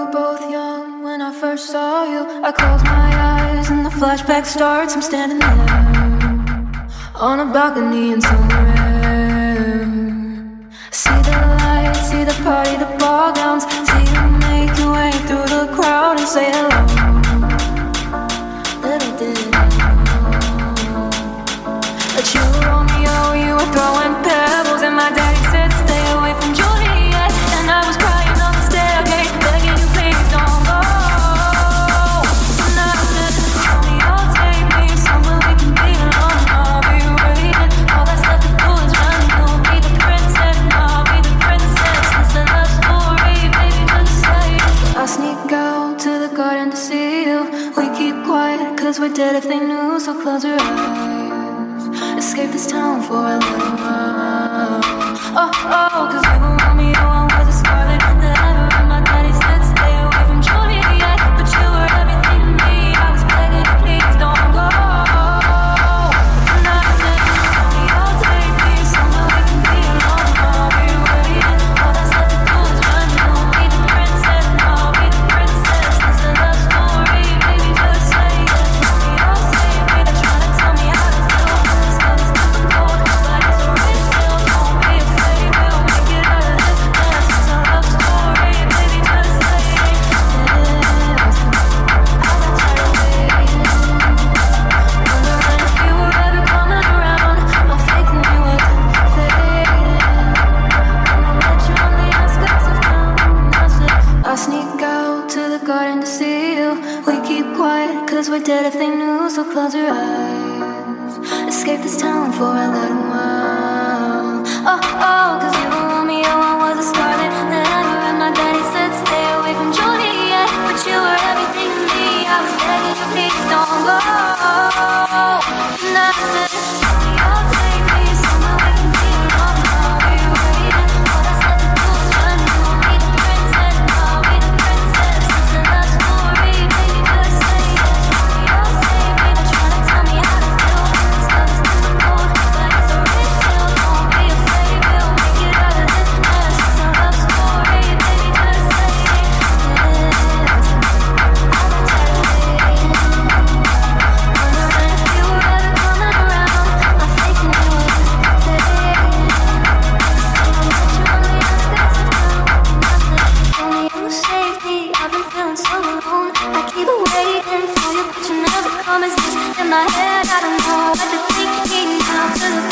were both young when I first saw you. I close my eyes and the flashback starts. I'm standing there on a balcony in somewhere. See the lights, see the party, the ball gowns. See you make your way through the crowd and say hello. Little did I know that you were Romeo, you were throwing pebbles, and my daddy said stay away from Juliet. And I was crying on the staircase, begging you please don't go. And I said, Romeo, take me somewhere we can be alone. I'll be waiting, all that's left to do is run. You'll be the princess and I'll be the princess. It's a love story, baby, just say it. I sneak out to the garden to see you. We keep quiet cause we're dead if they knew. So close your eyes, escape this town for a little while. Oh, oh, cause we were Romeo, I was a Scarlet. And my daddy said stay away from Juliet. But you were everything to me, I was begging you please don't go. And I said, Romeo, take me somewhere we can be alone. I'll be waiting, all that's left to do is run. You'll be the princess and I'll be the princess. It's a love story, baby, just say it. Romeo, save me, they're trying to tell me how to feel. This love is nothing cold, but it's a real deal. Don't be afraid, we'll make it out of this mess. It's a love story, baby, just say it. I got tired of waiting, wondering if you were ever coming around. No faking you was fading, and I met you on the outskirts of town. I said, I sneak out to the garden to see you. We keep quiet cause we're dead if they knew. So close your eyes, escape this town for a little while. Oh, oh, cause you were Romeo, I was a Scarlet. Then and my daddy said stay away from Juliet. But you were everything to me, I was begging you please don't go. And I said, Romeo, take me somewhere we can be alone. I'll be waiting, all that's left to do is run. You'll be the princess and I'll be the princess. It's a love story, baby, just say it. Romeo, save me, they're trying to tell me how to feel. This love is nothing cold, but it's a real deal. Don't be afraid, we'll make it out of this mess. It's a love story, baby, just say it. I got tired of waiting, wondering if you were ever coming around. No faking you was fading, and I met you on the outskirts of town. I said, only you save me, I've been feeling so alone. I keep waiting for you, but you never come. It's just in my head, I don't know what to think. Now to the